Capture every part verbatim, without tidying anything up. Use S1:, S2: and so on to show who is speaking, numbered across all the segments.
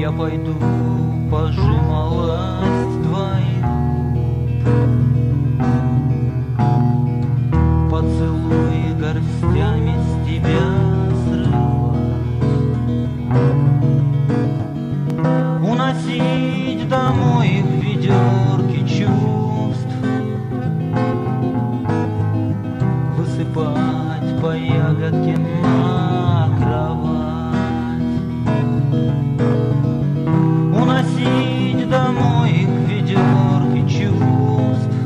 S1: Я пойду пожималась твоих губ, поцелуи горстями с тебя срывать, уносить домой их ведерки чувств, высыпать по ягодке на кровать, уносить домой их ведерки чувств,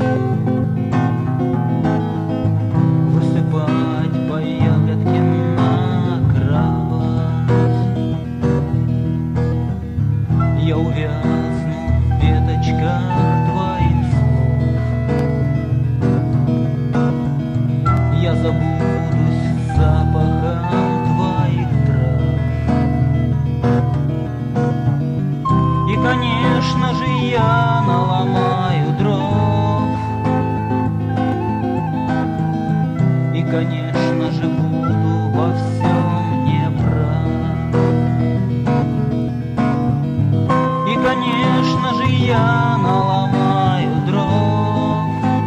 S1: высыпать по ягодке на кровать. Я увязну в веточках твоих слов, я забудусь запахом твоих трав. И, конечно же, я наломаю дров, и, конечно же, буду во всем неправ. И, конечно же, я наломаю дров,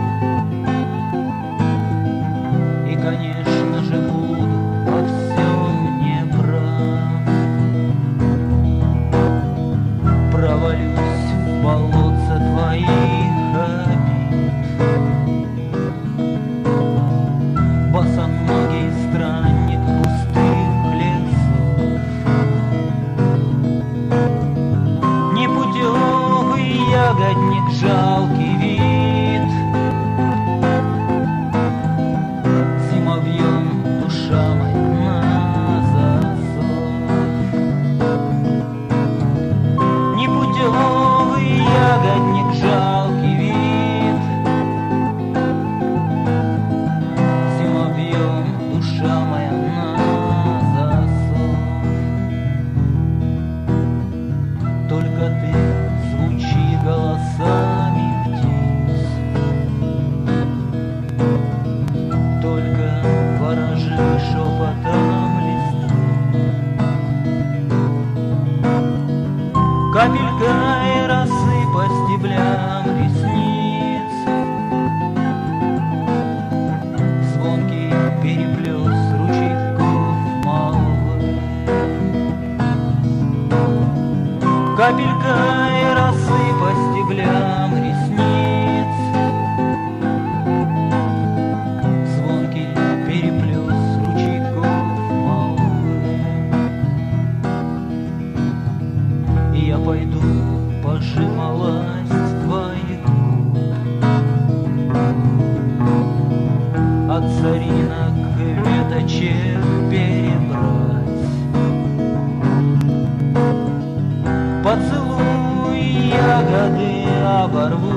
S1: и, конечно же, буду во всем неправ. Провалюсь в болотце твоих обид, босоногий странник пустых лесов, непутевый ягодник, жалкий вид, зимовьем душа моя на засов. Непутевый ягодник, жалкий вид, зимовьем душа моя на засов. Только ты звучи голосами птиц, только ворожи шепотом листвы, капелькой росы по стеблям ресниц, звонкий переплес ручейков молвы, капелькой росы по стеблям ресниц, звонкий переплес ручейков молвы. И я пойду пожималась твоих губ, от соринок веточек перебрать, поцелуй ягоды оборву,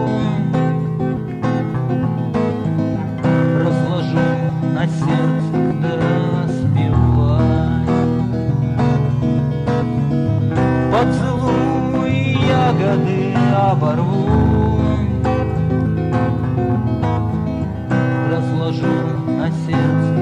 S1: разложу на сердце да спевай. Поцелуй ягоды оборву, разложу на сердце